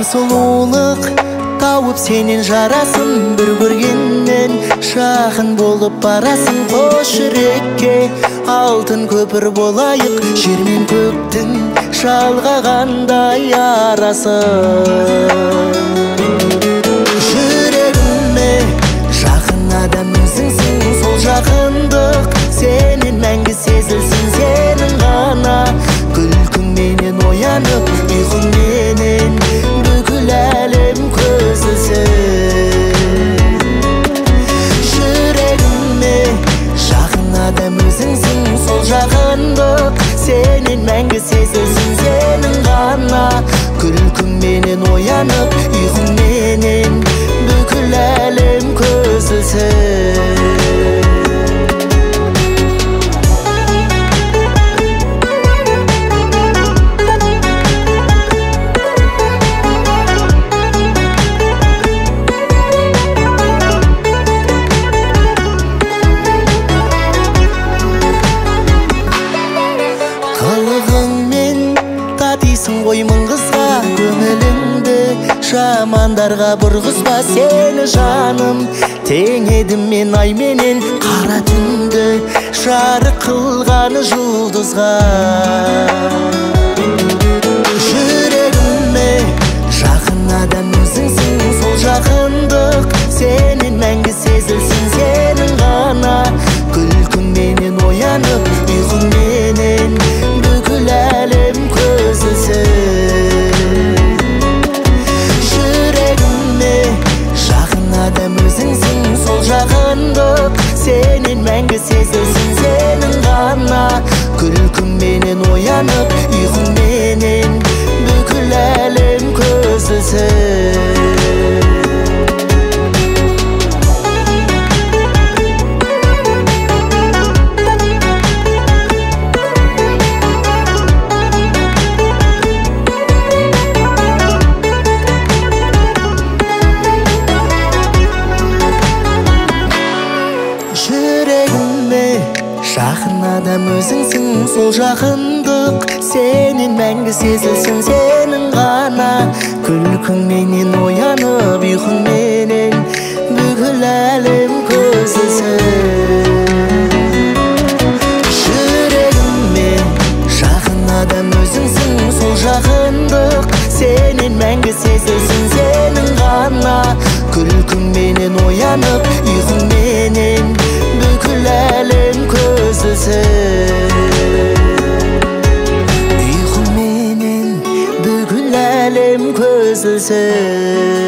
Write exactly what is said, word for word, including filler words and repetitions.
сұлулық тауып сенен жарасын, бір көргеннен жақын болып барасың. Қош жүрекке алтын көпір болайық, жер мен көктің жалғағандай арасы. Жүрегіме жақын адам өзіңсің, сол жақындық сенен мәңгі сезілсін. Сенің ғана күлкіңменен оянып, ұйқыңменен бүкіл әлем көзілсін. Жүрегіме жақын адам өзіңсің, сол жақындық сенен мәңгі сезілсін. Сенің ғана күлкіңменен оянып, ұйқыңменен бүкіл әлем көзілсін. Қылығыңмен татисың ғой мың қызға, көңіліңді жамандарға бұрғызба. Сені жаным тең едім мен айменен, қара түнді жарық қылғаны жұлдызға. Жүрегіме жақын адам өзіңсің, сол жақындық сенен мәңгі сезілсін. Сенің ғана күлкіңменен оянып, ұйқыңменен бүкіл әлем көзілсін. Жүрегіме жақын адам өзіңсің, сол жақындық сенен мәңгі сезілсін. Сенің ғана күлкіңменен оянып, ұйқыңменен бүкіл әлем көзілсін. Жүрегіме жақын адам өзіңсің, сол жақындық сенен мәңгі сезілсін. Сенің ғана күлкіңменен оянып, ұйқыңменен бүкіл әлем көзілсін. Жүрегіме жақын адам өзіңсің, сол жақындық сенен мәңгі сезілсін. Сенің ғана күлкіңменен оянып, ұйқыңменен бүкіл әлем көзілсін. Ұйқыңменен бүкіл әлем көзілсін.